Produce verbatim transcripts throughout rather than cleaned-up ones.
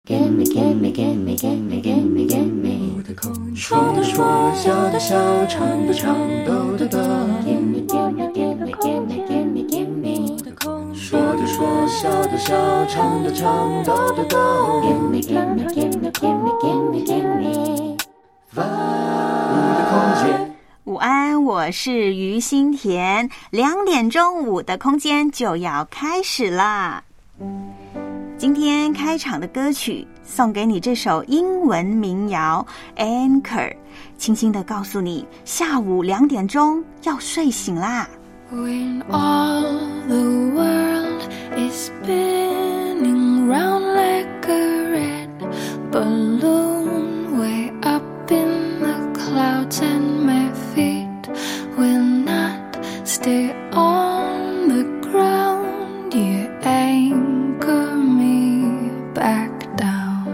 Gimme, gimme, gimme, gimme, gimme, gimme 说的说，笑的笑，唱的唱，抖的抖 Gimme, gimme, gimme, gimme, gimme, gimme 说的说，笑的笑，唱的唱，抖的抖 Gimme, gimme, gimme, gimme, gimme, gimme 我的空间。 午安，我是于心田，两点钟午的空间就要开始啦。今天开场的歌曲送给你这首英文民谣 Anchor， 轻轻地告诉你下午两点钟要睡醒啦。 When all the world is spinning round like a red balloon way up in the clouds and my feet will not stay on the ground, you anchor me back down.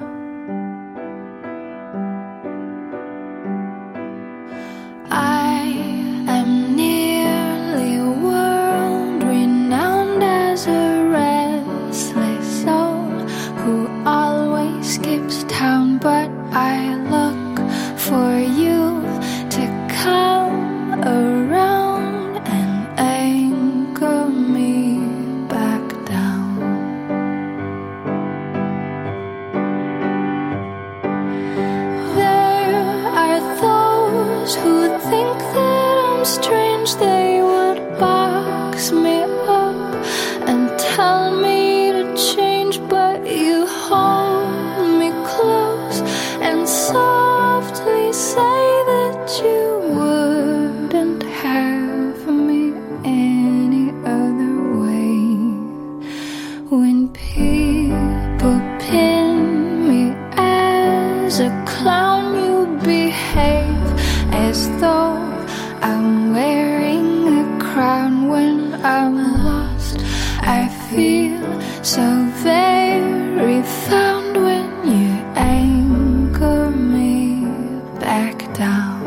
I am nearly world renowned as a restless soul who always skips town, but I look for you to come around and anchor me back down. There are those who think that I'm strange, they would box me up and tell me to change, but you hold me close and softly say that you wouldn't have me any other way. When people pin me as a clown, you behave as though I'm wearing a crown. When I'm lost, I feel so very found when you anchor me back down.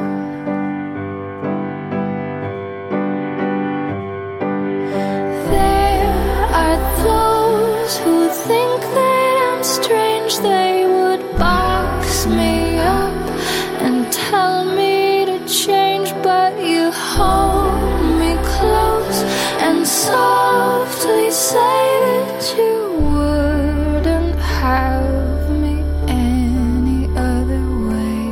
There are those who think that I'm strange, they would box me up and tell me to change, but you hold me close and softly say that you wouldn't have me any other way.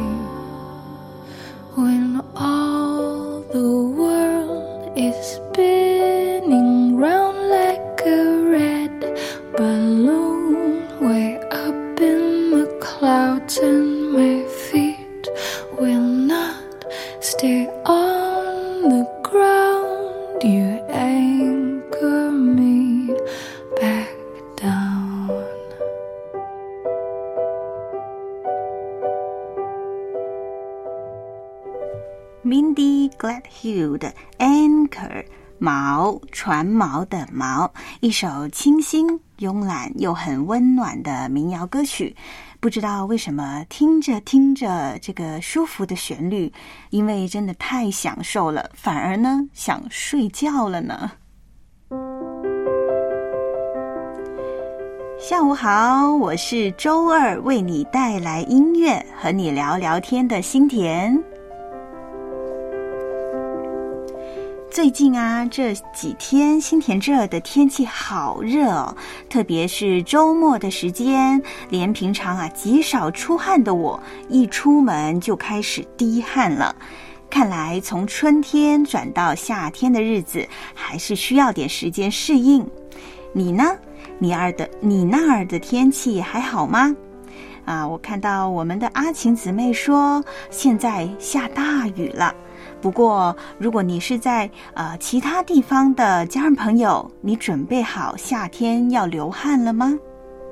When all the world is spinning round like a red balloon way up in the clouds and my feet will not stay on the ground, you anchor me back down. Mindy Gladhill 的 Anchor， 锚，船锚的锚，一首清新慵懒又很温暖的民谣歌曲。不知道为什么听着听着这个舒服的旋律，因为真的太享受了，反而呢想睡觉了呢。下午好，我是周二为你带来音乐和你聊聊天的心田。最近啊，这几天新田这儿的天气好热哦，特别是周末的时间，连平常啊极少出汗的我，一出门就开始滴汗了。看来从春天转到夏天的日子，还是需要点时间适应。你呢？你儿的你那儿的天气还好吗？啊，我看到我们的阿晴姊妹说，现在下大雨了。不过如果你是在呃其他地方的家人朋友，你准备好夏天要流汗了吗？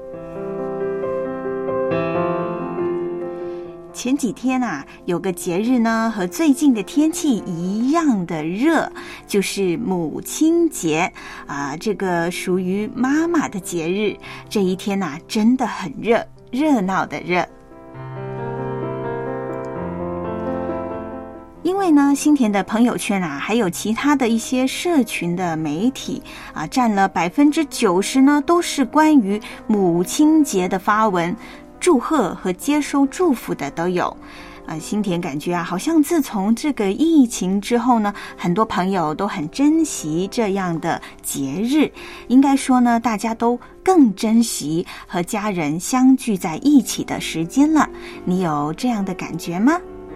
前几天啊，有个节日呢，和最近的天气一样的热，就是母亲节啊，这个属于妈妈的节日。这一天啊，真的很热，热闹的热。 因为呢，新田的朋友圈啊，还有其他的一些社群的媒体啊，占了百分之九十呢，都是关于母亲节的发文，祝贺和接收祝福的都有。啊，新田感觉啊，好像自从这个疫情之后呢，很多朋友都很珍惜这样的节日。应该说呢，大家都更珍惜和家人相聚在一起的时间了。你有这样的感觉吗？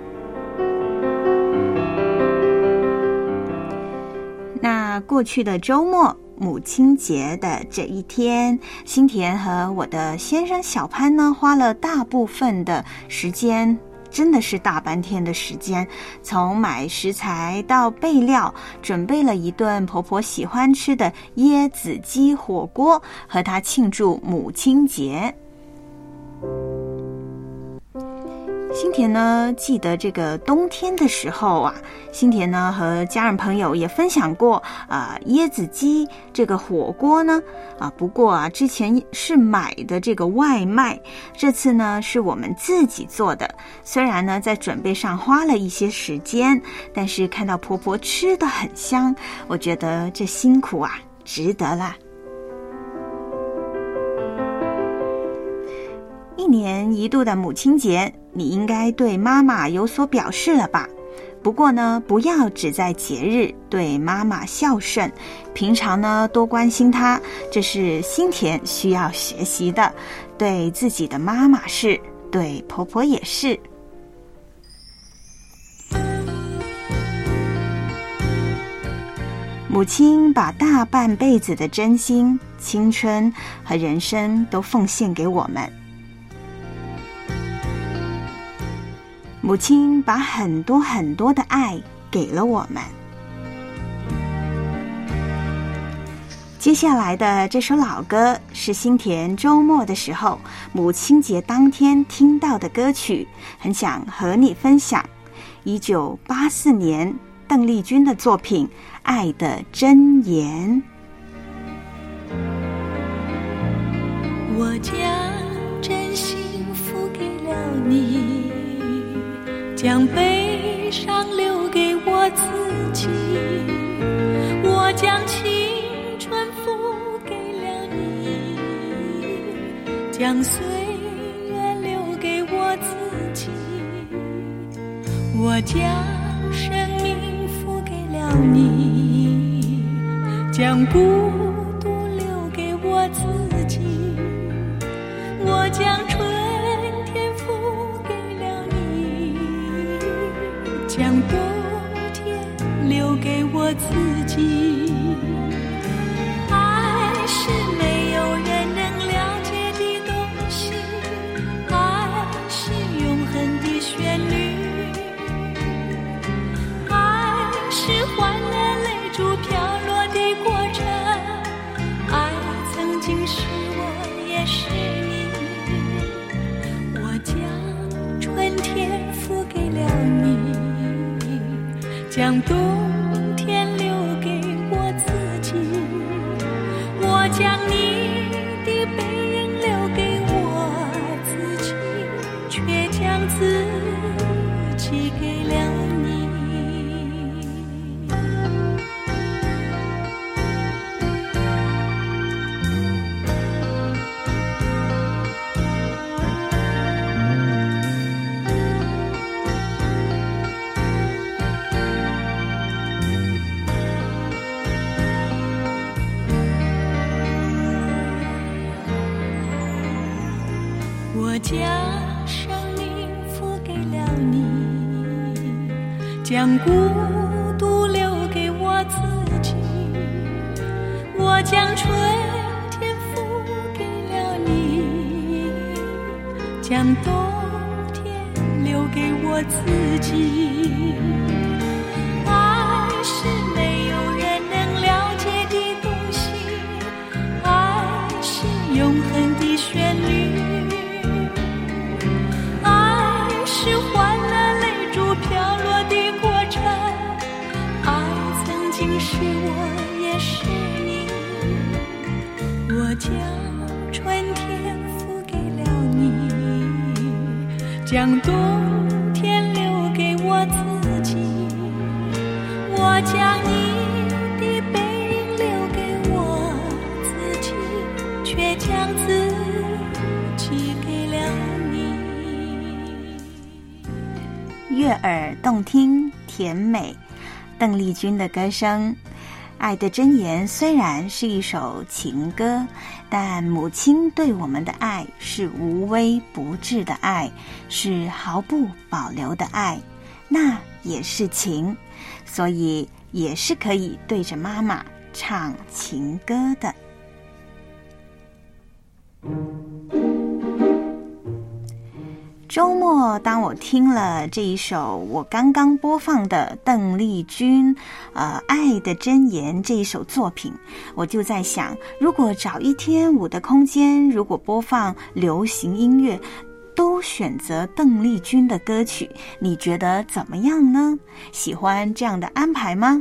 那过去的周末，母亲节的这一天，新田和我的先生小潘呢，花了大部分的时间，真的是大半天的时间，从买食材到备料，准备了一顿婆婆喜欢吃的椰子鸡火锅，和她庆祝母亲节。新田呢，记得这个冬天的时候啊，新田呢和家人朋友也分享过啊、呃、椰子鸡这个火锅呢啊，不过啊之前是买的这个外卖，这次呢是我们自己做的。虽然呢在准备上花了一些时间，但是看到婆婆吃得很香，我觉得这辛苦啊值得啦。一年一度的母亲节，你应该对妈妈有所表示了吧？不过呢，不要只在节日对妈妈孝顺，平常呢多关心她，这是新田需要学习的。对自己的妈妈是，对婆婆也是。母亲把大半辈子的真心、青春和人生都奉献给我们。母亲把很多很多的爱给了我们。接下来的这首老歌是新田周末的时候母亲节当天听到的歌曲，很想和你分享。一九八四年邓丽君的作品《爱的箴言》。 我将真心付给了你，将悲伤留给我自己，我将青春付给了你，将岁月留给我自己，我将生命付给了你，将孤独留给我自己，我将春天付给了你，将冬天留给我自己。爱是没有人能了解的东西，爱是永恒的旋律，爱是换了泪珠飘落的过程，爱曾经是我也是你，我将春天付给了你，将冬天留给我自己，我将你的背影留给我自己，却将自己给了你。我将生命付给了你，将孤独留给我自己，我将春天付给了你，将冬天留给我自己。爱是没有人能了解的东西，爱是永恒的旋律，是换了泪珠飘落的过程，爱曾经是我也是你，我将春天付给了你，将冬天留给我自己， 我将你的背影留给我自己，却将自己给了你。 悦耳动听，甜美。邓丽君的歌声。爱的箴言虽然是一首情歌，但母亲对我们的爱是无微不至的爱，是毫不保留的爱，那也是情，所以也是可以对着妈妈唱情歌的。周末当我听了这一首我刚刚播放的邓丽君呃爱的箴言这一首作品，我就在想，如果找一天我的空间，如果播放流行音乐都选择邓丽君的歌曲，你觉得怎么样呢？喜欢这样的安排吗？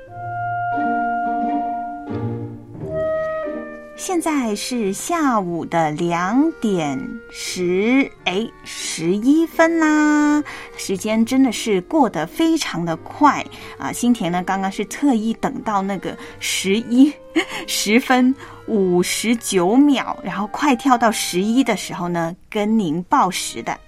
现在是下午的两点十哎十一分啦，时间真的是过得非常的快啊！心田呢，刚刚是特意等到那个十一十分五十九秒，然后快跳到十一的时候呢，跟您报时的。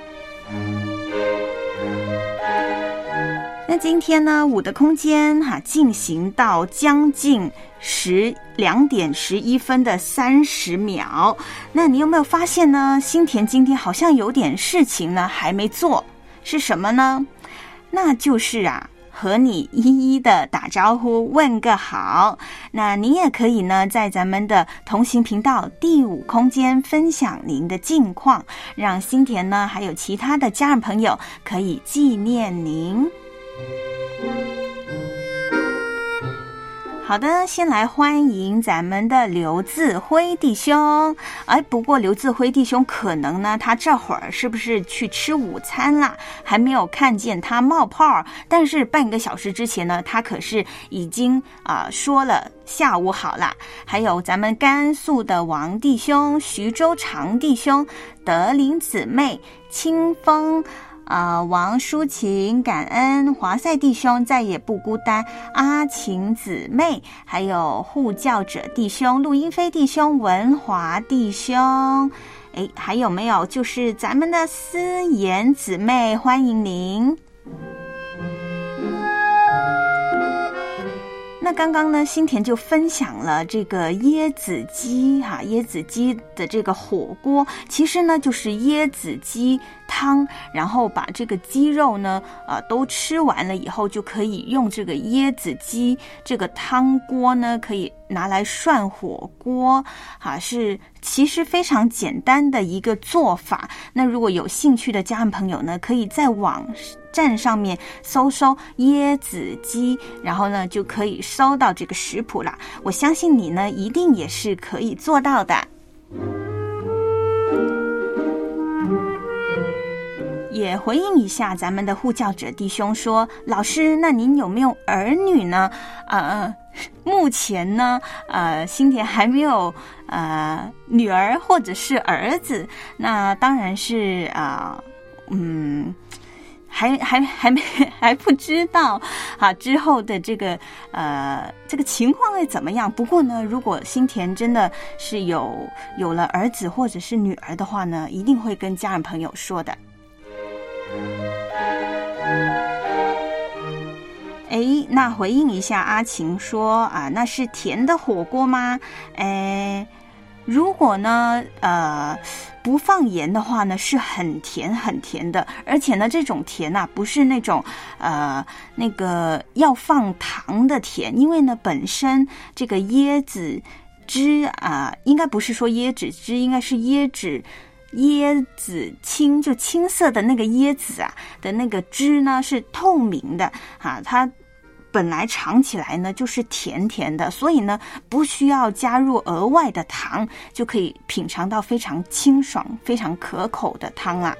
那今天呢，我的空间哈、啊、进行到将近十两点十一分的三十秒。那你有没有发现呢？心田今天好像有点事情呢还没做，是什么呢？那就是啊，和你一一的打招呼，问个好。那你也可以呢，在咱们的同行频道第五空间分享您的近况，让心田呢还有其他的家人朋友可以纪念您。好的，先来欢迎咱们的刘志辉弟兄。哎，不过刘志辉弟兄可能呢，他这会儿是不是去吃午餐啦？还没有看见他冒泡，但是半个小时之前呢，他可是已经啊、呃、说了下午好啦。还有咱们甘肃的王弟兄、徐州长弟兄、德林姊妹、清风。呃，王淑琴，感恩华赛弟兄再也不孤单，阿琴姊妹，还有护教者弟兄，陆英飞弟兄，文华弟兄，诶，还有没有就是咱们的思妍姊妹，欢迎您。那刚刚呢，心田就分享了这个椰子鸡哈、啊，椰子鸡的这个火锅，其实呢就是椰子鸡汤，然后把这个鸡肉呢，呃，都吃完了以后，就可以用这个椰子鸡这个汤锅呢，可以拿来涮火锅，哈、啊，是其实非常简单的一个做法。那如果有兴趣的家人朋友呢，可以在网站上面搜搜椰子鸡，然后呢就可以搜到这个食谱啦。我相信你呢，一定也是可以做到的。也回应一下咱们的护教者弟兄说，老师，那您有没有儿女呢？呃，目前呢，呃，心田还没有呃女儿或者是儿子，那当然是啊、呃，嗯。还还还没还不知道啊，之后的这个呃这个情况会怎么样？不过呢，如果心田真的是有有了儿子或者是女儿的话呢，一定会跟家人朋友说的。哎，那回应一下阿晴说啊，那是甜的火锅吗？哎。如果呢，呃，不放盐的话呢，是很甜很甜的，而且呢，这种甜啊，不是那种呃那个要放糖的甜，因为呢，本身这个椰子汁啊、呃，应该不是说椰子汁，应该是椰子椰子青，就青色的那个椰子啊的那个汁呢是透明的啊，它。本来尝起来呢就是甜甜的，所以呢不需要加入额外的糖，就可以品尝到非常清爽、非常可口的汤啦。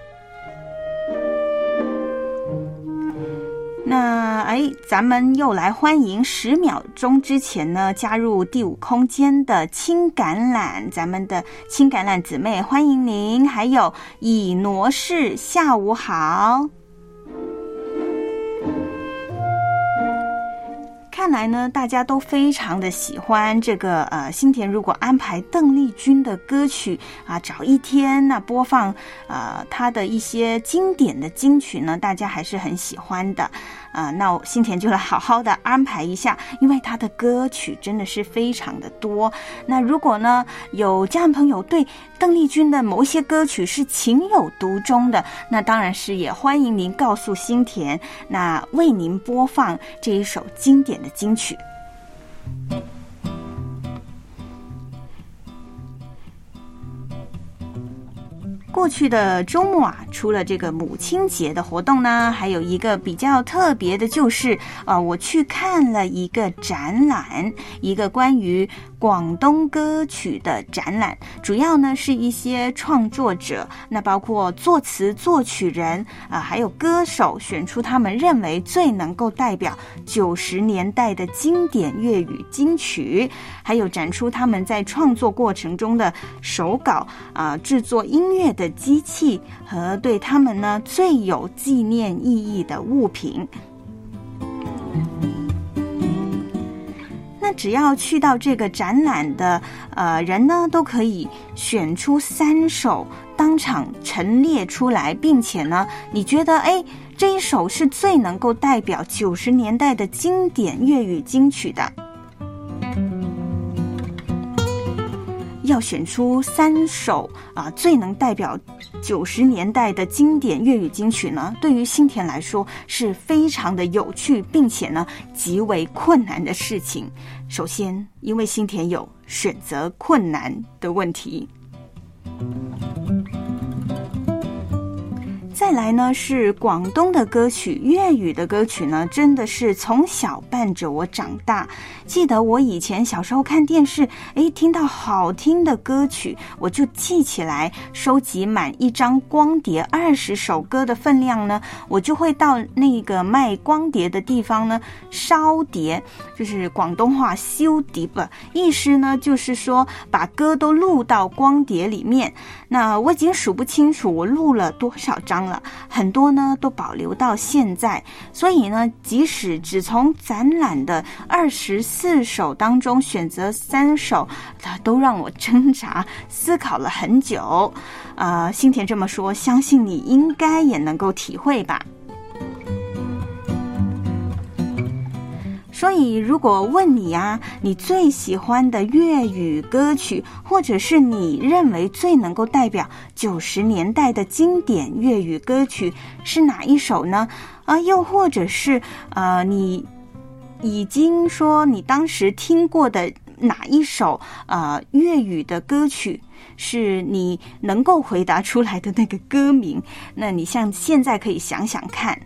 那哎，咱们又来欢迎十秒钟之前呢加入第五空间的青橄榄，咱们的青橄榄姊妹欢迎您，还有以挪士，下午好。 看来呢，大家都非常的喜欢这个呃，新田如果安排邓丽君的歌曲啊，找一天那播放呃她的一些经典的金曲呢，大家还是很喜欢的啊、呃。那新田就来好好的安排一下，因为她的歌曲真的是非常的多。那如果呢有家人朋友对邓丽君的某一些歌曲是情有独钟的，那当然是也欢迎您告诉新田，那为您播放这一首经典的金曲。过去的周末啊，除了这个母亲节的活动呢，还有一个比较特别的就是啊、呃，我去看了一个展览，一个关于广东歌曲的展览，主要呢是一些创作者，那包括作词作曲人啊、呃，还有歌手，选出他们认为最能够代表九十年代的经典粤语金曲，还有展出他们在创作过程中的手稿啊、呃，制作音乐的机器和对他们呢最有纪念意义的物品。那只要去到这个展览的呃人呢，都可以选出三首当场陈列出来，并且呢，你觉得哎这一首是最能够代表九十年代的经典粤语金曲的。要选出三首啊、呃、最能代表九十年代的经典粤语金曲呢，对于新田来说是非常的有趣，并且呢极为困难的事情。首先，因为新田有选择困难的问题。再来呢是广东的歌曲，粤语的歌曲呢真的是从小伴着我长大。记得我以前小时候看电视，诶，听到好听的歌曲，我就记起来，收集满一张光碟二十首歌的分量呢，我就会到那个卖光碟的地方呢烧碟，就是广东话燒碟了，意思呢就是说把歌都錄到光碟里面。那我已经數不清楚我錄了多少張了，很多呢都保留到现在，所以呢即使只从展览的二十四首当中选择三首，它都让我挣扎思考了很久。呃，新田这么说，相信你应该也能够体会吧。所以如果问你啊，你最喜欢的粤语歌曲，或者是你认为最能够代表九十年代的经典粤语歌曲是哪一首呢？啊、呃，又或者是呃，你已经说你当时听过的哪一首呃粤语的歌曲是你能够回答出来的那个歌名，那你像现在可以想想看。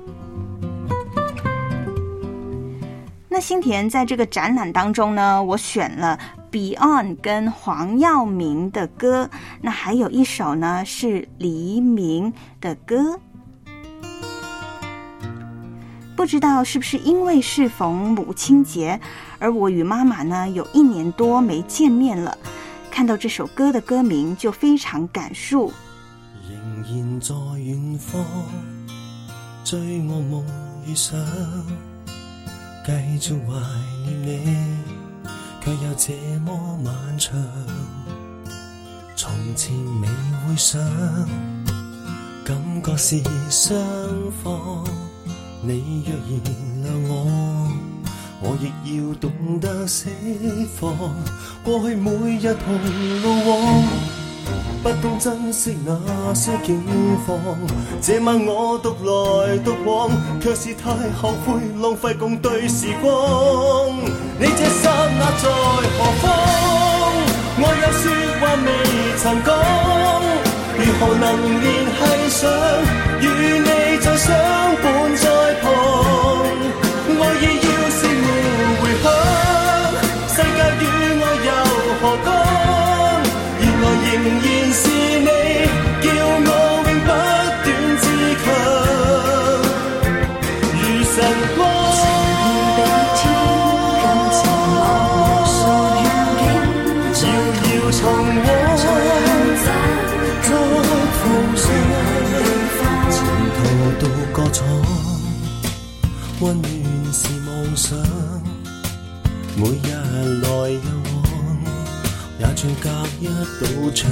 那新田在这个展览当中呢，我选了 Beyond 跟黄耀明的歌，那还有一首呢是黎明的歌。不知道是不是因为适逢母亲节，而我与妈妈呢有一年多没见面了，看到这首歌的歌名就非常感触。 仍然在遠方追我夢與想，繼續懷念你，卻又這麼漫長。從前未會想，感覺是雙方。你若原諒我，我亦要懂得釋放。過去每日同路往，不懂珍惜那些境況。這晚我獨來獨往，卻是太後悔浪費共對時光。你這剎那在何方？我有說話未曾講，如何能聯繫上？與你再相伴在旁，愛意要是沒回響，世界與我又何干？原來仍然是你，叫我永不斷自強，如晨光。遙遙從我作途上，前途到歌廠，溫暖是夢想。 每日來又往，也像隔一道牆。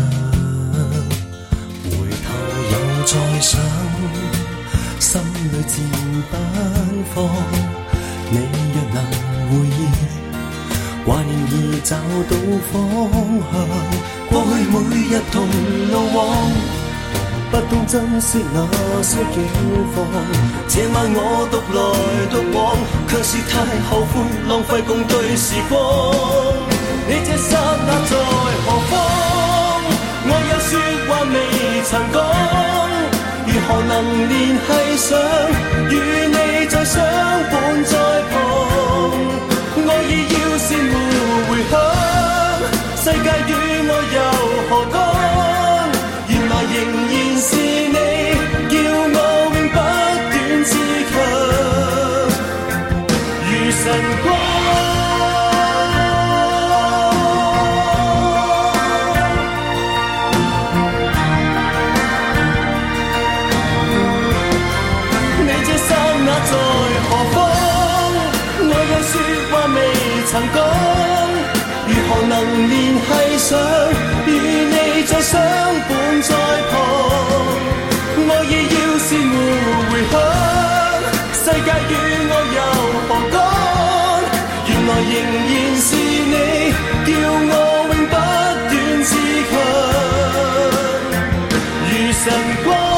回頭又再想，心裏自不放。你若能回憶，懷念已找到方向。過去每日同路往，不懂珍惜那些景況。這晚我獨來獨往，卻是太後悔浪費共對時光。你這剎那在何方？我有說話未曾講，如何能聯繫上？與你再相伴在旁。我已要是沒回響，世界與我又何干？原來仍然是你，叫我永不斷自強，如晨光。你這剎那在何方？我有說話未曾講，如何能聯繫上？與你再相伴在旁。我已要是沒回響，世界與我又何干？原來仍然是你，叫我永不斷自強，如晨光。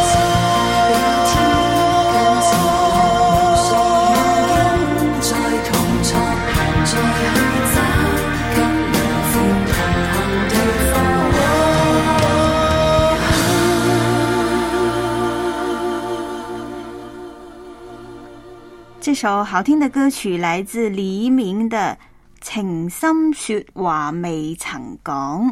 这首好听的歌曲来自黎明的《情深說話未曾講》。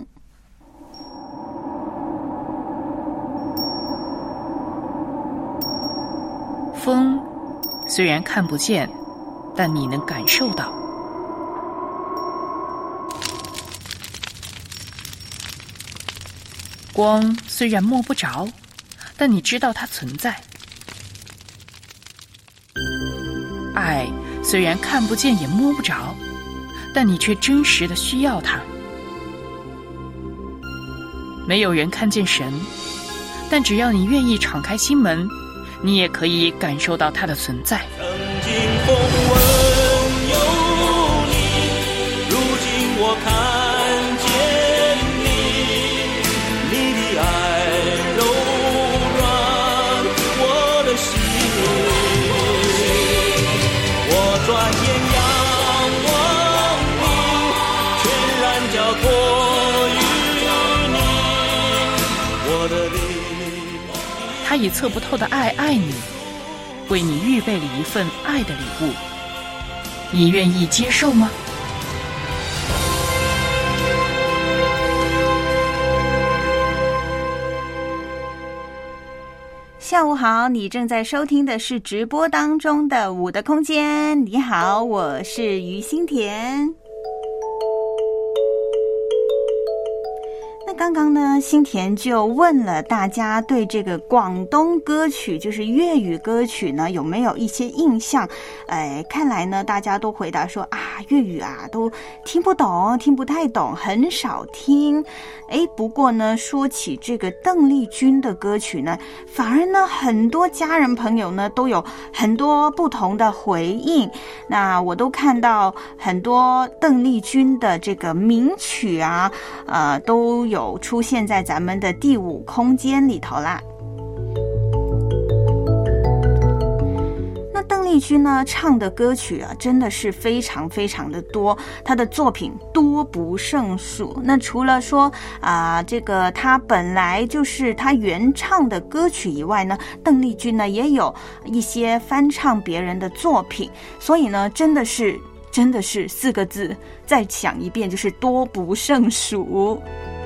風雖然看不見，但你能感受到。光雖然摸不着，但你知道它存在。愛雖然看不見也摸不着，但你卻真實的需要它。沒有人看見神，但只要你願意敞開心門，你也可以感受到它的存在。 曾經風聞有你，如今我看見你，你的愛柔軟我的心。我轉眼仰望你，全然交託於你，我的靈。 他以測不透的愛愛你，為你預備了一份愛的禮物，你願意接受嗎？ 下午好，你正在收听的是直播当中的我的空间。你好，我是于心田。那刚刚呢，心田就问了大家对这个广东歌曲，就是粤语歌曲呢，有没有一些印象？哎，看来呢，大家都回答说啊，粤语啊都听不懂，听不太懂，很少听。哎，不过呢，说起这个邓丽君的歌曲呢，反而呢，很多家人朋友呢都有很多不同的回应。那我都看到很多邓丽君的这个名曲啊，呃，都有出现在咱们的第五空间里头啦。那邓丽君呢唱的歌曲啊，真的是非常非常的多，她的作品多不胜数。那除了说啊、呃，这个她本来就是她原唱的歌曲以外呢，邓丽君呢也有一些翻唱别人的作品，所以呢，真的是真的是四个字，再讲一遍，就是多不胜数。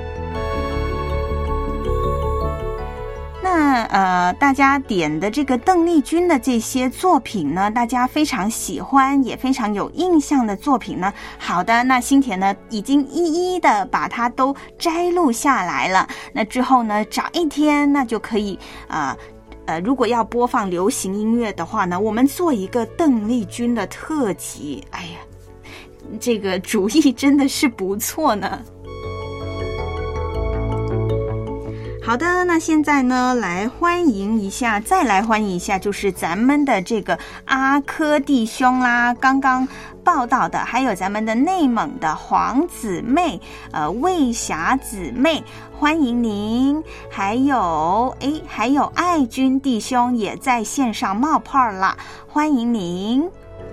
那呃，大家点的这个邓丽君的这些作品呢，大家非常喜欢，也非常有印象的作品呢。好的，那心田呢已经一一的把它都摘录下来了。那之后呢，找一天，那就可以啊。呃, 呃，如果要播放流行音乐的话呢，我们做一个邓丽君的特辑。哎呀。 这个主意真的是不错呢。好的，那现在呢，来欢迎一下，再来欢迎一下，就是咱们的这个阿珂弟兄啦，刚刚报道的，还有咱们的内蒙的黄姊妹，呃，魏霞姊妹，欢迎您。还有，哎，还有爱军弟兄也在线上冒泡了，欢迎您。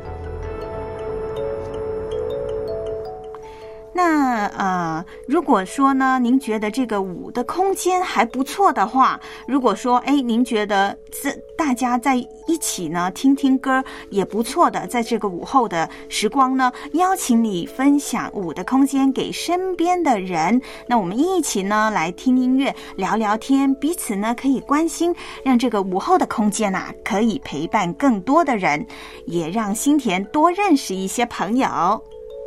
那呃，如果说呢，您觉得这个舞的空间还不错的话，如果说哎，您觉得这大家在一起呢听听歌也不错的，在这个午后的时光呢，邀请你分享舞的空间给身边的人，那我们一起呢来听音乐，聊聊天，彼此呢可以关心，让这个午后的空间啊可以陪伴更多的人，也让心田多认识一些朋友。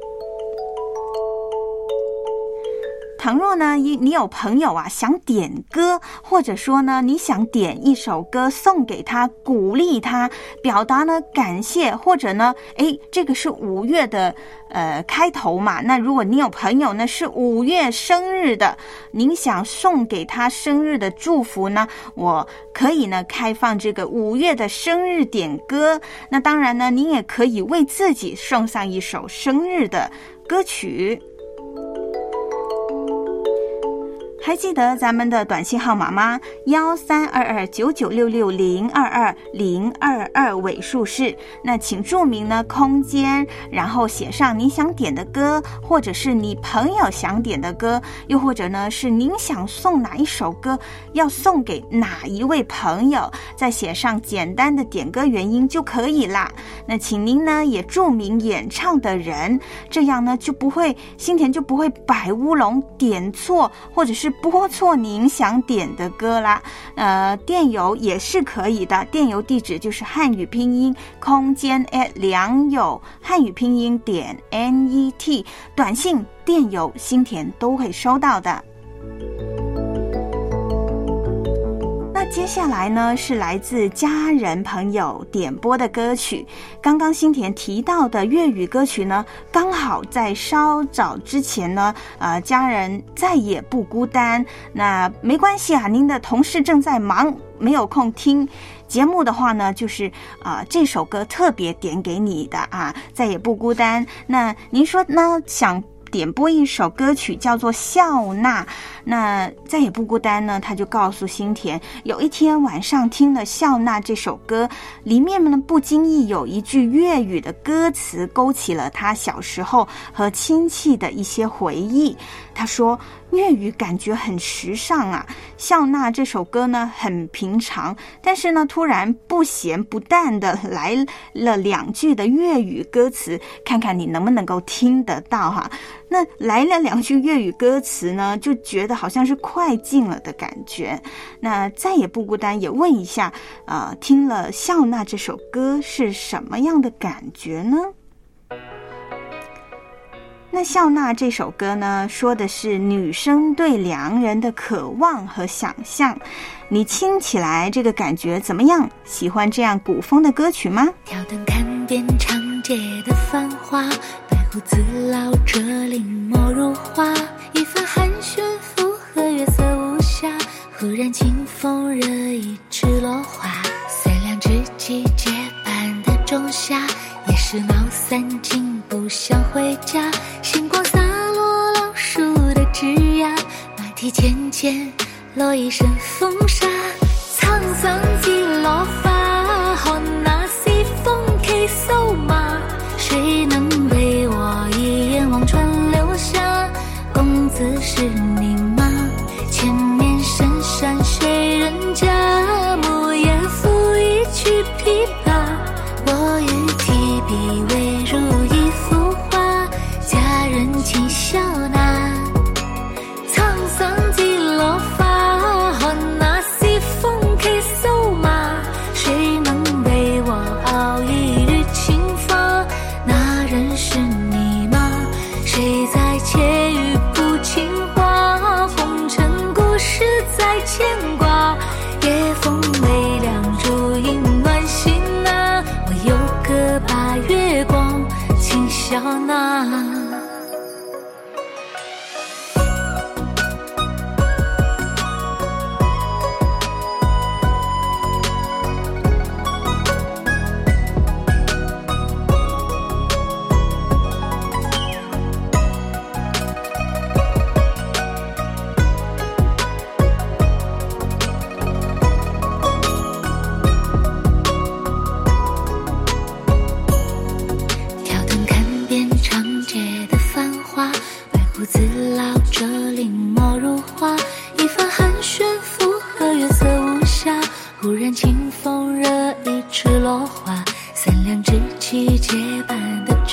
倘若呢，你有朋友啊想点歌，或者说呢，你想点一首歌送给他，鼓励他，表达呢感谢，或者呢，诶，这个是五月的呃开头嘛，那如果你有朋友呢是五月生日的，您想送给他生日的祝福呢，我可以呢开放这个五月的生日点歌。那当然呢，您也可以为自己送上一首生日的歌曲。还记得咱们的短信号码吗？幺三二二九九六六零二二零二二尾数是。那请注明呢空间，然后写上你想点的歌，或者是你朋友想点的歌，又或者呢是您想送哪一首歌，要送给哪一位朋友，再写上简单的点歌原因就可以啦。那请您呢也注明演唱的人，这样呢就不会心田就不会摆乌龙点错，或者是播错您想点的歌啦。呃，电邮也是可以的，电邮地址就是汉语拼音空间 at 良友汉语拼音点 net， 短信、电邮心田都会收到的。那接下来呢是来自家人朋友点播的歌曲，刚刚心田提到的粤语歌曲呢，刚好在稍早之前呢，呃，家人再也不孤单。那没关系啊，您的同事正在忙，没有空听节目的话呢，就是啊、呃、这首歌特别点给你的啊，再也不孤单。那您说呢，想点播一首歌曲叫做笑纳，那再也不孤单呢，他就告诉心田，有一天晚上听了笑纳这首歌，里面呢不经意有一句粤语的歌词勾起了他小时候和亲戚的一些回忆。他说粤语感觉很时尚啊，笑纳这首歌呢很平常，但是呢突然不咸不淡的来了两句的粤语歌词，看看你能不能够听得到哈。那来了两句粤语歌词呢，就觉得好像是快进了的感觉。那再也不孤单也问一下，呃，听了笑纳这首歌是什么样的感觉呢？那笑纳这首歌呢，说的是女生对良人的渴望和想象。你听起来这个感觉怎么样？喜欢这样古风的歌曲吗？ 挑灯看遍长街的繁华，白胡子老者临摹如画，一番寒暄附和月色无暇，忽然清风惹一池落花，三两知己结伴的仲夏，也是闹三更不想回家，星光洒落老树的枝桠，马蹄浅浅落一身风沙，沧桑几落花，看那西风骑瘦马，谁能为我一眼望穿流下，公子是你吗？前面深山水人家，木叶拂一曲琵琶，我与提笔未如一幅画，佳人请笑纳，沧桑几落花，看那西风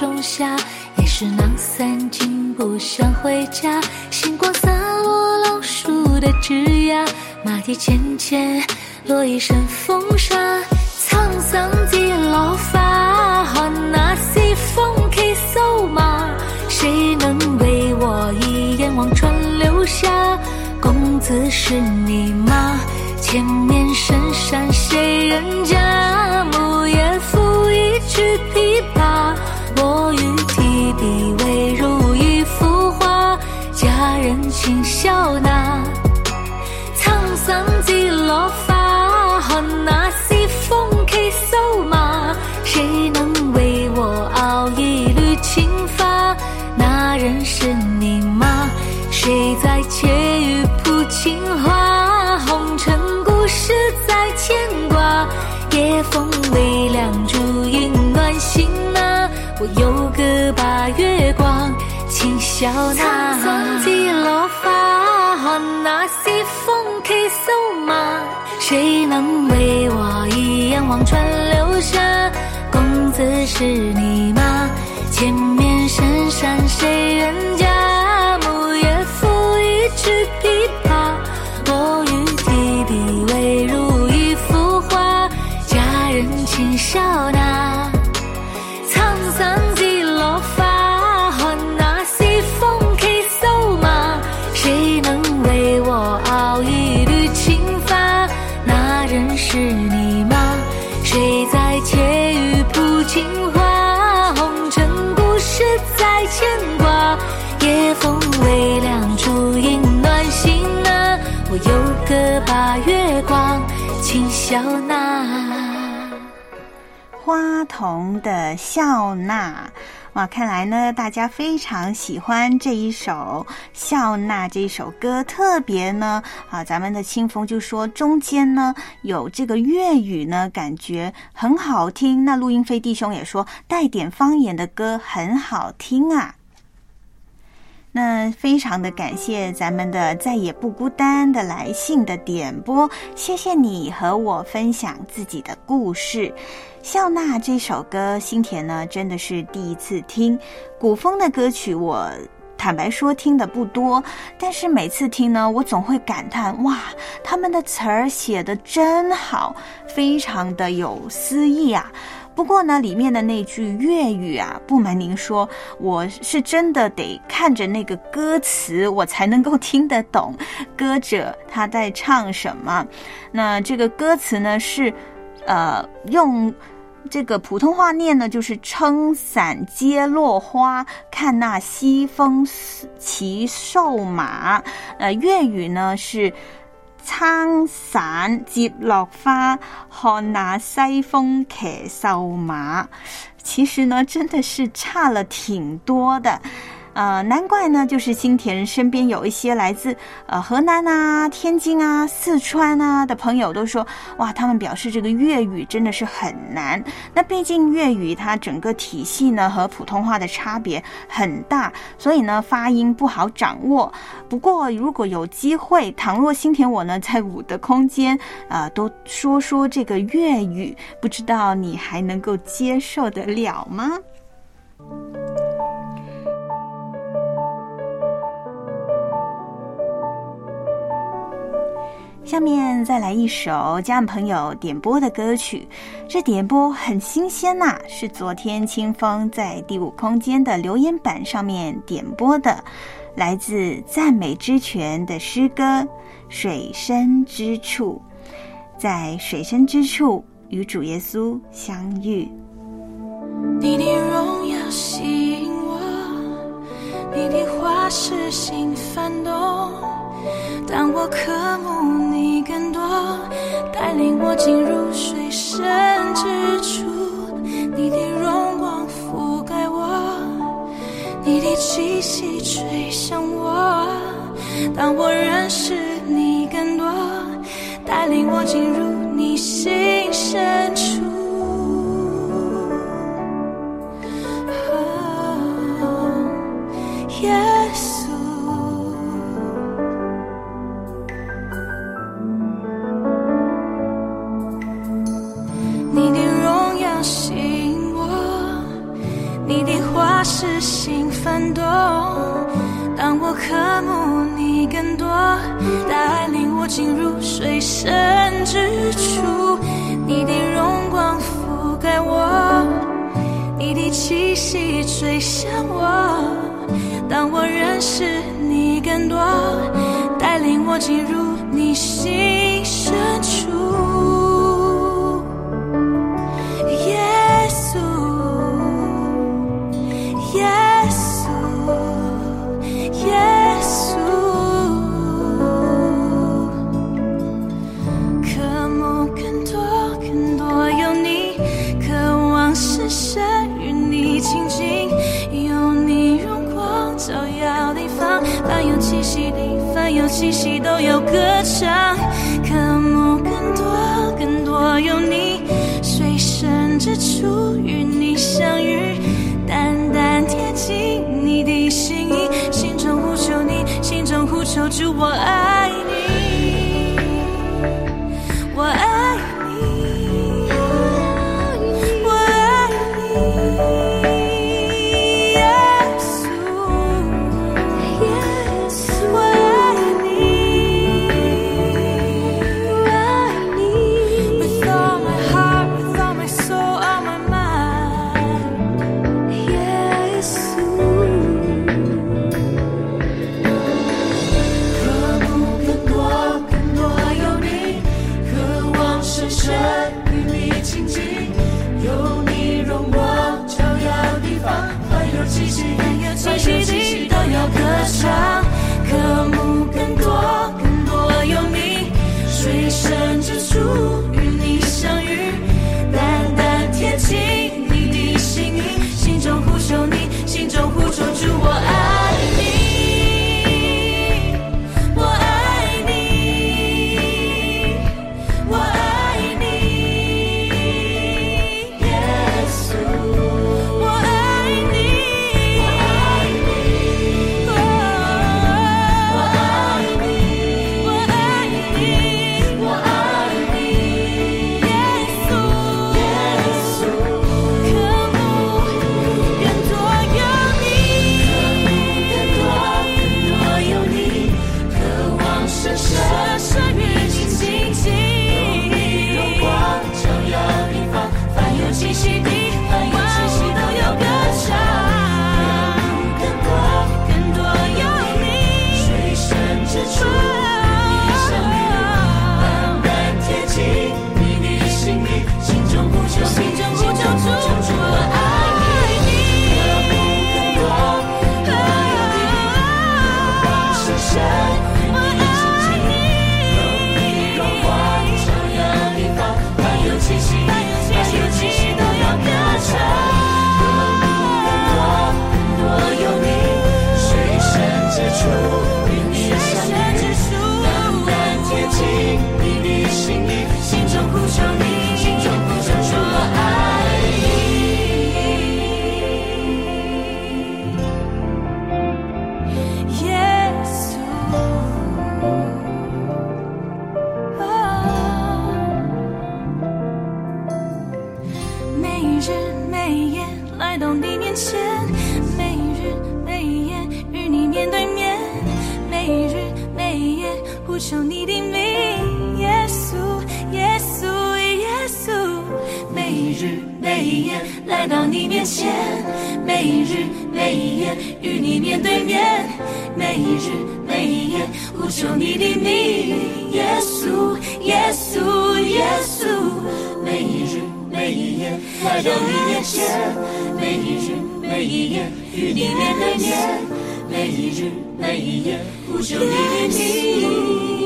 仲夏，也是那三更不想回家，星光洒落老树的枝桠，马蹄浅浅落一身风沙，沧桑的老发，那西风起瘦马，谁能为我一眼望穿流下？公子是你吗？前面深山谁人家？木叶抚一曲琵琶，我与提笔未如一幅画，佳人轻笑纳。沧桑的落发，那西风起瘦马，谁能为我熬一缕青发？那人是你吗？谁在窃语谱情话？红尘故事在牵挂，夜风微凉，烛影暖心啊，我有个把月光轻笑纳。沧桑的落发，那西风起瘦马，谁能为我一眼望穿流下？公子是你吗？前面深山谁人家？木叶抚一曲琵琶，我与提笔未如一幅画，佳人轻笑纳。沧桑的落发，那西风起瘦马，谁能为我熬一缕青发？那人是你吗？谁在窃语谱情话？红尘故事在牵挂，夜风微凉，烛影暖心啊，我有个把月光轻笑纳。 花童的笑纳，哇，看来呢大家非常喜欢这一首笑纳这一首歌，特别呢啊，咱们的清风就说中间呢有这个粤语呢，感觉很好听。那陆英飞弟兄也说带点方言的歌很好听啊。那非常的感谢咱们的再也不孤单的来信的点播，谢谢你和我分享自己的故事。笑纳这首歌，心田呢真的是第一次听。古风的歌曲我坦白说听的不多，但是每次听呢，我总会感叹，哇，他们的词儿写得真好，非常的有诗意啊。不过呢，里面的那句粤语啊，不瞒您说，我是真的得看着那个歌词，我才能够听得懂歌者他在唱什么。那这个歌词呢是，呃，用这个普通话念呢，就是撑伞接落花，看那西风骑瘦马。呃，粤语呢是撐傘接落花，看那西風騎瘦馬。其實呢，真的是差了挺多的。呃，难怪呢，就是新田身边有一些来自呃河南啊、天津啊、四川啊的朋友都说，哇，他们表示这个粤语真的是很难。那毕竟粤语它整个体系呢和普通话的差别很大，所以呢发音不好掌握。不过如果有机会，倘若新田我呢在五的空间呃都说说这个粤语，不知道你还能够接受得了吗？下面再来一首家人朋友点播的歌曲，这点播很新鲜呐、啊，是昨天清风在第五空间的留言板上面点播的，来自赞美之泉的诗歌《水深之处》。在水深之处与主耶稣相遇。 你的荣耀吸引我，你的话使心翻动，当我渴慕你更多，带领我进入水深之处，你的荣光覆盖我，你的气息吹向我，当我认识你更多，带领我进入你心深处。哦，耶稣，你的荣耀吸引我，你的话痴心翻动，当我渴慕你更多，带领我进入水深之处，你的荣光覆盖我，你的气息吹向我，当我认识你更多，带领我进入你心深处。耶稣，耶稣，耶稣，渴慕更多更多有你，渴望深深与你亲近，有你荣光照耀地方，凡有气息的，凡有气息都有歌唱，渴慕更多更多有你，水深之处与你相遇，淡淡贴近你的心意，心中呼求你，心中呼求主，我爱你，我爱你，我爱你，耶稣，耶稣，我爱你，我爱你 ，With all my heart, with all my soul, all my mind， 耶稣。渴慕更多更多有你，渴望深深与你亲近，有你荣光照耀地方，凡有气息，凡有气息都要歌唱，渴慕更多更多有你，水深之处与你相遇，淡淡贴近你的心意，心中呼求你，心中呼求主，我爱你，我爱你，我爱你，耶稣，我爱你，我爱你，我爱你，我爱你，我爱你，耶稣，耶稣，渴慕更多有你，更多更多有你，渴望深深深与你亲近，有你荣光照耀地方，凡有气息的，凡有气息都有歌唱，更多更多有你，水深之处与你相遇，淡淡贴近你的心意，心中呼求，心中呼求主，我爱你，渴慕更多更多有你，渴望深深与你亲近，有你荣光照耀地方，凡有气息，凡有气息都要歌唱，渴慕更多更多有你，水深之处与你相遇，淡淡贴近你的心意，心中呼求你，心中呼求主，我爱你，耶稣。每日每夜来到你面前，每日每夜与你面对面，每日每夜呼求你的名，耶稣，耶稣，耶稣。每日每夜来到你面前，每日每夜与你面对面，每日每夜呼求你的名，耶稣，耶稣，耶稣。每日每夜来到你面前，每日每夜与你面对面，每日每夜呼求你的名。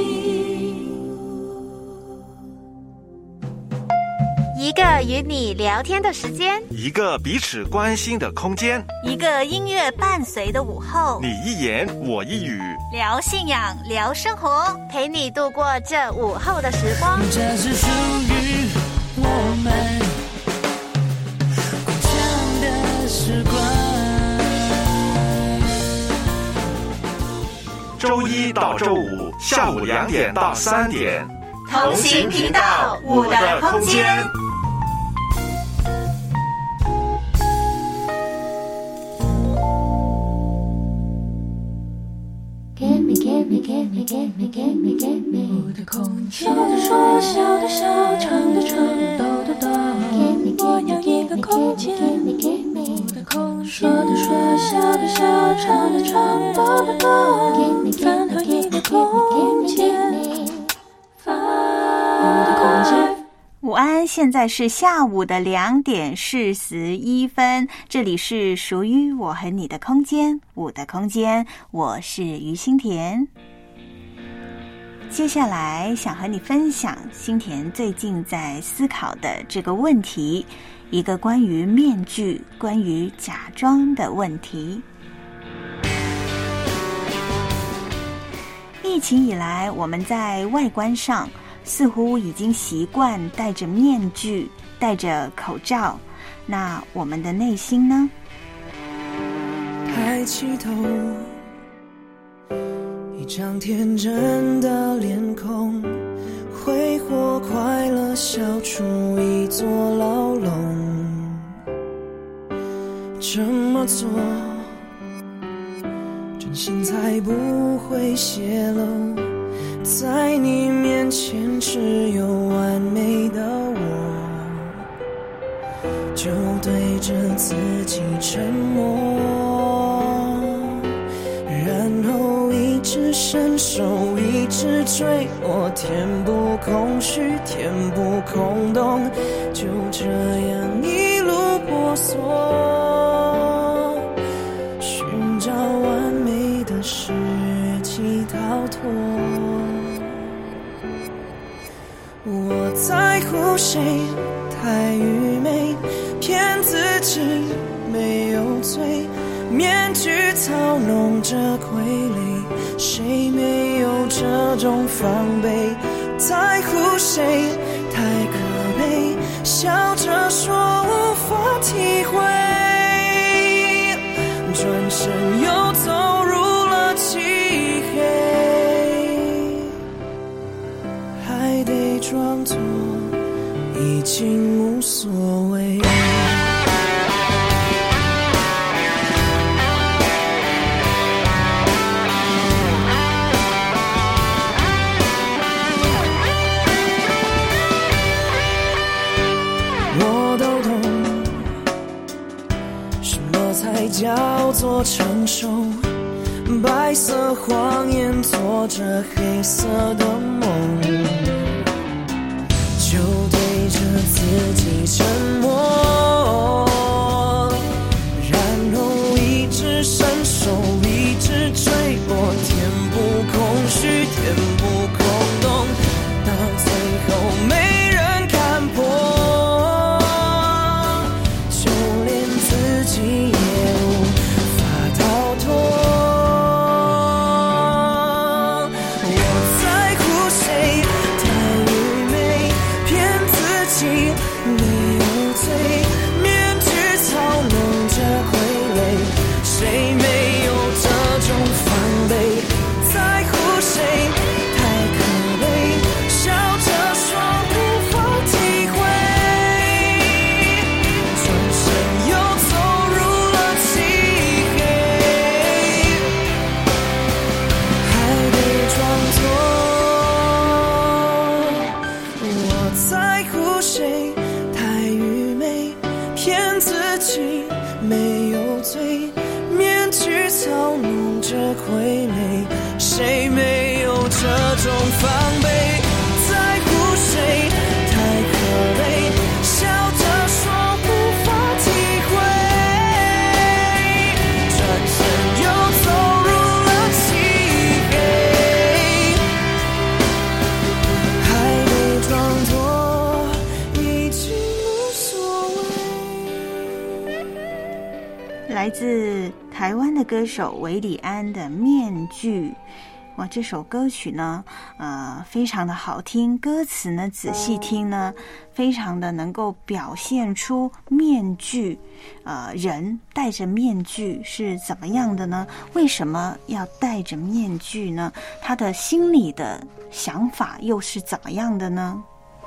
一个与你聊天的时间， 一个彼此关心的空间， 一个音乐伴随的午后， 你一言我一语， 聊信仰，聊生活， 陪你度过这午后的时光。 这是属于我们共享的时光。 周一到周五下午两点到三点， 同行频道，我的空间。 gimme, gimme, gimme, gimme 我的空间，说的说，笑的笑，唱的唱，抖的抖。我要一个空间，我的空间，说的说，笑的笑，唱的唱，抖的抖。饭后一个空间，饭我的空间。 午安，现在是下午的两点四十一分，这里是属于我和你的空间，我的空间，我是于心田。接下来想和你分享心田最近在思考的这个问题，一个关于面具、关于假装的问题。疫情以来，我们在外观上似乎已经习惯戴着面具，戴着口罩，那我们的内心呢？ 抬起头，一张天真的脸孔，挥霍快乐，笑出一座牢笼。这么做，真心才不会泄露，在你面前只有完美的我，就对着自己沉默，然后一直伸手，一直坠落，填补空虚，填补空洞，就这样一路婆娑，寻找完美的事迹逃脱。我在乎谁？太愚昧，骗自己没有罪，面具操弄着傀儡，谁没有这种防备？在乎谁？太可悲，笑着说无法体会，转身又走入了漆黑，还得装作已经无所谓。我都懂，什么才叫做成熟？白色谎言做着黑色的梦，就对着自己沉默，然后一直伸手，一直坠落，填补空虚，填补空洞，到最后没人看破，就连自己也无法逃脱。谁没有这种防备？在乎谁？太可悲，笑着说无法体会，转身又走入了漆黑，还得装作已经无所谓。 来自台湾的歌手韦礼安的《面具》。哇，这首歌曲呢，呃，非常的好听，歌词呢，仔细听呢，非常的能够表现出面具，呃，人戴着面具是怎么样的呢？为什么要戴着面具呢？他的心里的想法又是怎么样的呢？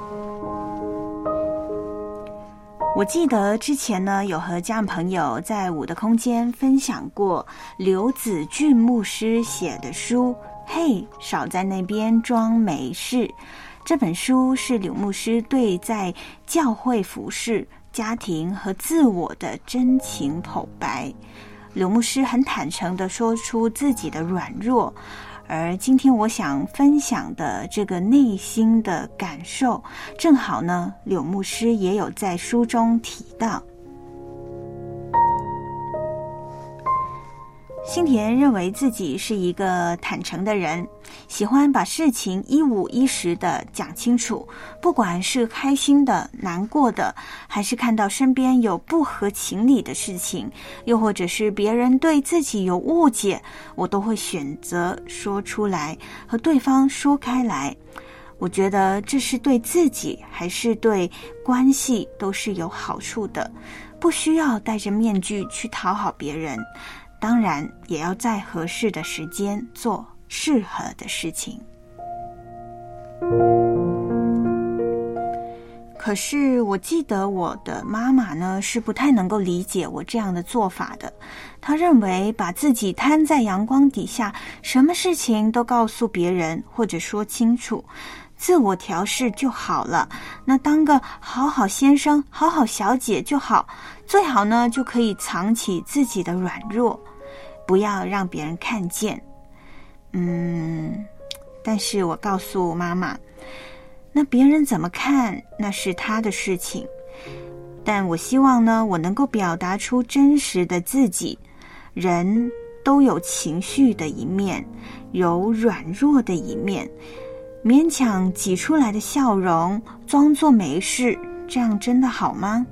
我记得之前呢，有和家人朋友在我的空间分享过刘子俊牧师写的书《 嘿，少在那边装没事。这本书是柳牧师对在教会服事、家庭和自我的真情剖白。柳牧师很坦诚地说出自己的软弱，而今天我想分享的这个内心的感受，正好呢，柳牧师也有在书中提到。新田认为自己是一个坦诚的人，喜欢把事情一五一十的讲清楚，不管是开心的、难过的，还是看到身边有不合情理的事情，又或者是别人对自己有误解，我都会选择说出来，和对方说开来。我觉得这是对自己还是对关系都是有好处的，不需要戴着面具去讨好别人，当然也要在合适的时间做适合的事情。可是我记得我的妈妈呢，是不太能够理解我这样的做法的。她认为把自己摊在阳光底下，什么事情都告诉别人或者说清楚，自我调试就好了，那当个好好先生、好好小姐就好，最好呢就可以藏起自己的软弱，不要让别人看见。嗯，但是我告诉妈妈，那别人怎么看那是他的事情，但我希望呢，我能够表达出真实的自己。人都有情绪的一面，有软弱的一面，勉强挤出来的笑容，装作没事，这样真的好吗？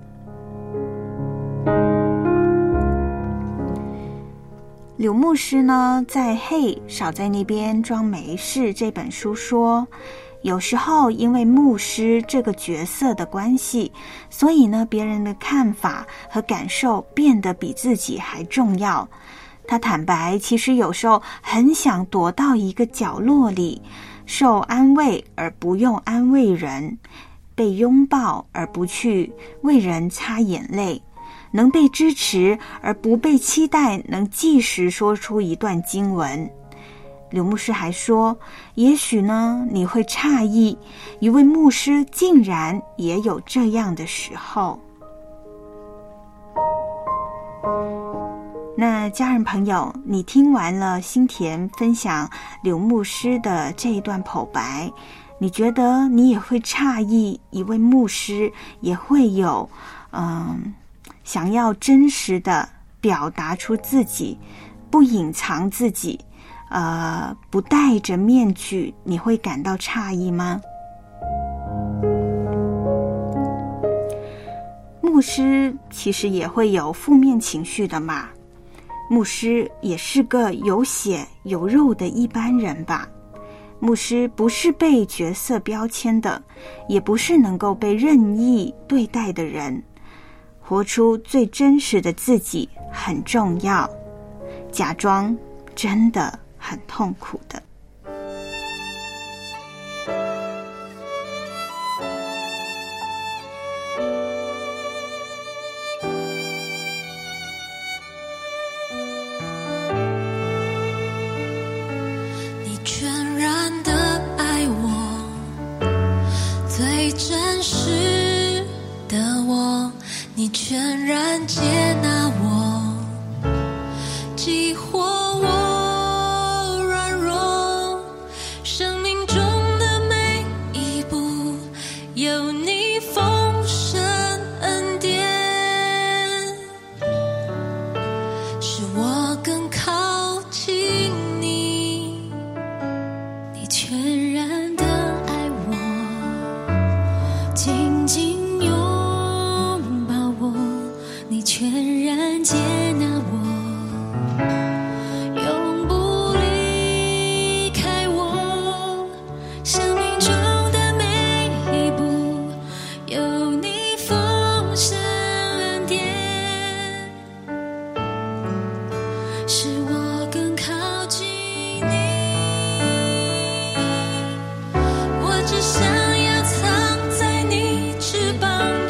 柳牧师呢，在《嘿，少在那边装没事》这本书说，有时候因为牧师这个角色的关系，所以呢，别人的看法和感受变得比自己还重要。他坦白，其实有时候很想躲到一个角落里，受安慰而不用安慰人，被拥抱而不去为人擦眼泪，能被支持而不被期待能即时说出一段经文。柳牧师还说，也许呢你会诧异，一位牧师竟然也有这样的时候。那家人朋友，你听完了新田分享柳牧师的这一段剖白，你觉得你也会诧异，一位牧师也会有嗯，想要真实的表达出自己，不隐藏自己，呃，不戴着面具，你会感到诧异吗？牧师其实也会有负面情绪的嘛，牧师也是个有血有肉的一般人吧。牧师不是被角色标签的，也不是能够被任意对待的人。活出最真实的自己很重要，假装真的很痛苦的。 你全然的爱我，最真实的我，你全然接纳我，激活我软弱，生命中的每一步有你丰盛恩典，使我更靠近你，你全然的爱我，紧紧拥抱我，你全然接纳我，永不离开我，生命中的每一步有你丰盛恩典，使我更靠近你，我只想要藏在你翅膀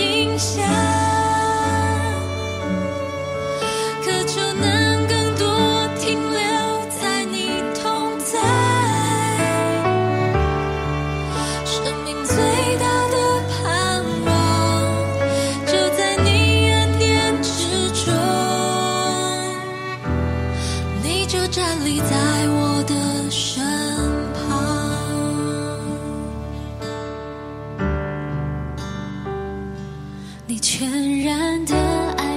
你全然的爱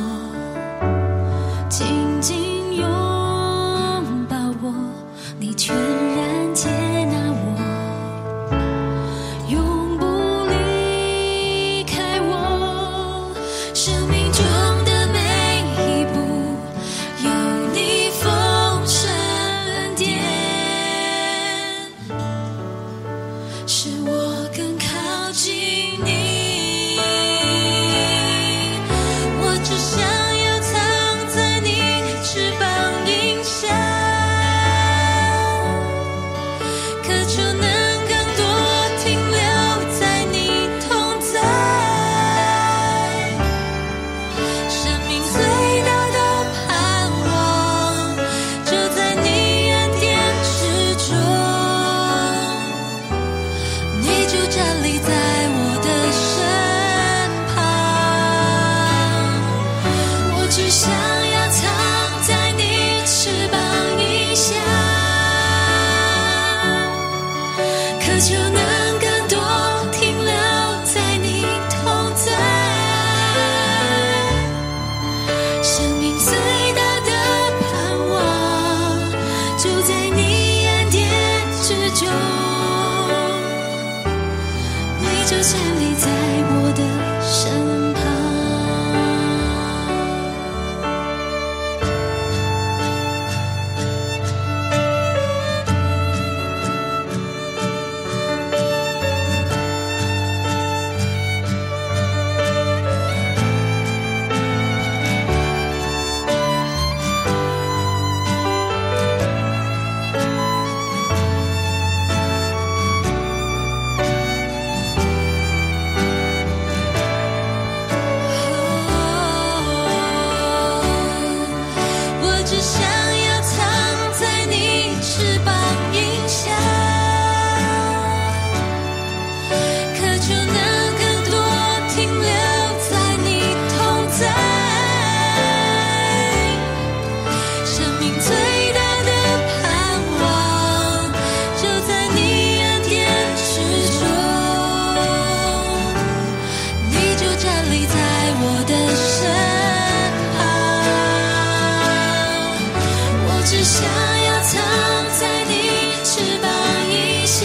我，紧紧拥抱我，你全然接纳我，永不离开我。生命中的每一步有你丰盛恩典，使我更靠近你。我只想要藏在你翅膀荫下，渴求能更多停留在你同在。生命最大的盼望就在你恩典之中，你就站立在我的身旁。我只想要藏在你翅膀荫下，渴求能更多停留在你同在。生命最大的盼望就在你恩典之中，你就站立在我的身旁。我只想要藏在你翅膀荫下，渴求能更多停留在你同在。生命最大的盼望就在你恩典之中，你就站立在我的身旁。我只想要藏在你翅膀荫下，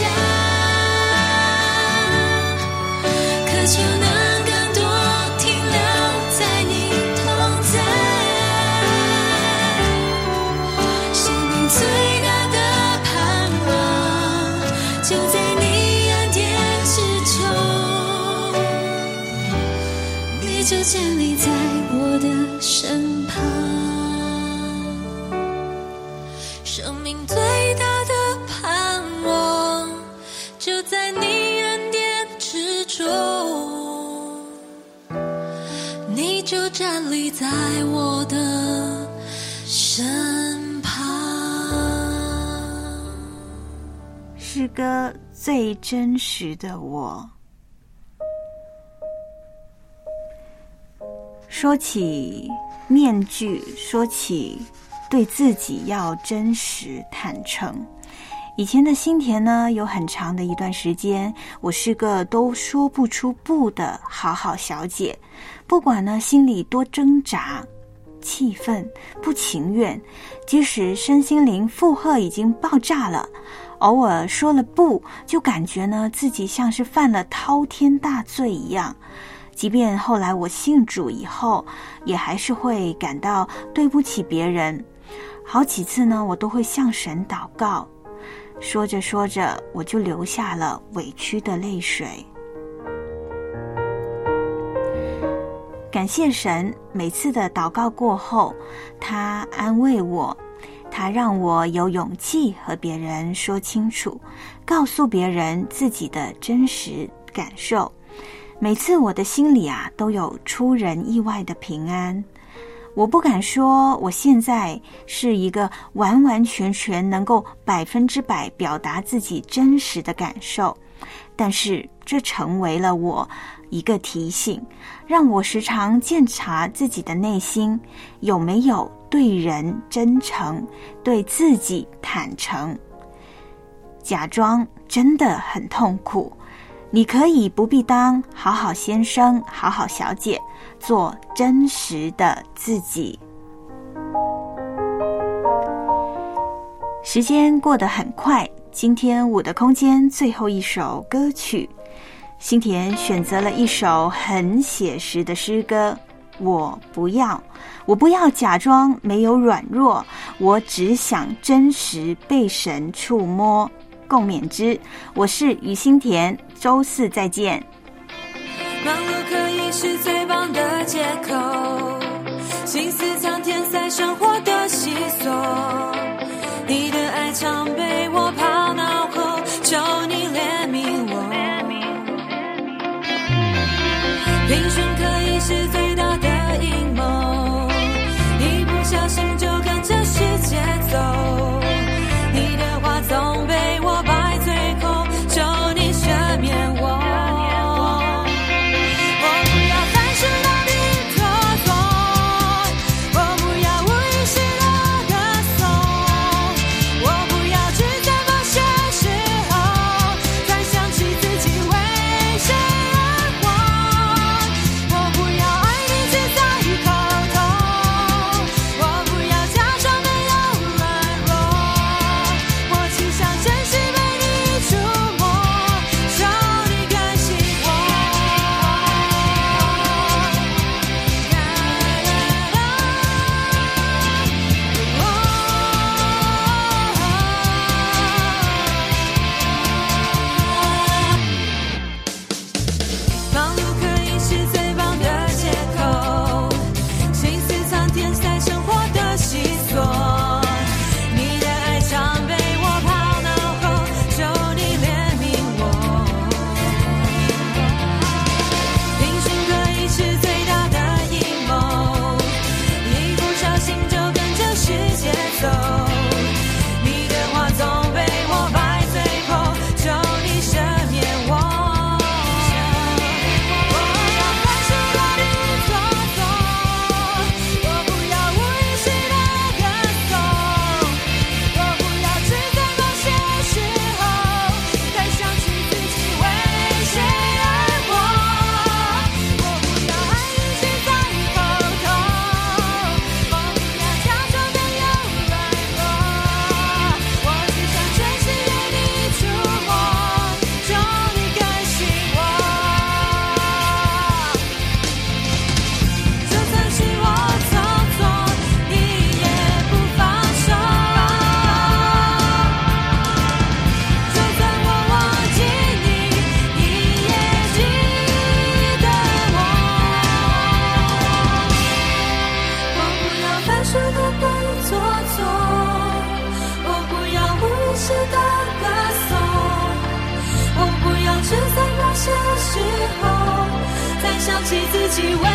渴求能更多停留在你同在。生命最大的盼望就在你恩典之中，你就建立在我的身旁。生命最大的盼望就在你恩典之中，你就站立在我的身旁。 诗歌最真实的我。说起面具，说起对自己要真实坦诚。以前的心田呢，有很长的一段时间，我是个都说不出不的好好小姐。不管呢心里多挣扎、气愤、不情愿，即使身心灵负荷已经爆炸了，偶尔说了不，就感觉呢自己像是犯了滔天大罪一样。即便后来我信主以后，也还是会感到对不起别人。好几次呢，我都会向神祷告，说着说着，我就流下了委屈的泪水。感谢神，每次的祷告过后，他安慰我，他让我有勇气和别人说清楚，告诉别人自己的真实感受。每次我的心里啊，都有出人意外的平安。我不敢说我现在是一个完完全全能够百分之百表达自己真实的感受，但是这成为了我一个提醒，让我时常检查自己的内心有没有对人真诚，对自己坦诚。假装真的很痛苦， 你可以不必当好好先生、好好小姐，做真实的自己。时间过得很快，今天我的空间最后一首歌曲，心田选择了一首很写实的诗歌。我不要，我不要假装没有软弱，我只想真实被神触摸。共勉之，我是于心田，周四再见。 忙碌可以是最棒的借口，心思藏填塞生活的细琐，你的爱常被我抛脑后，求你怜悯我。平顺可以是最大的阴谋，一不小心就跟着世界走，你的话总被我摆最后，求你赦免我。我不要凡事让你做作，我不要无意识的歌颂，我不要只在某些时候才想起自己为谁而活，我不要爱你只在口头，我不要假装没有软弱，我只想真实被你触摸，求你更新我。忙碌可以是最棒的借口，心思藏填塞生活的细琐，你的爱常被我抛脑后，求你怜悯我。平顺可以是最大的阴谋，一不小心就跟着世界走，你的话总被我摆最后，求你赦免我。我不要凡事让你做作，我不要无意识的歌颂，我不要只在某些时候才想起自己为谁而活，我不要爱你只在口头，我不要假装没有软弱，我只想真实被你触摸，求你更新我。就算是我做错，你也不放手，就算我忘记你，你也记得我。我不要凡事都被做作，我不要无意识的歌颂，我不要只在某些时候才想起自己为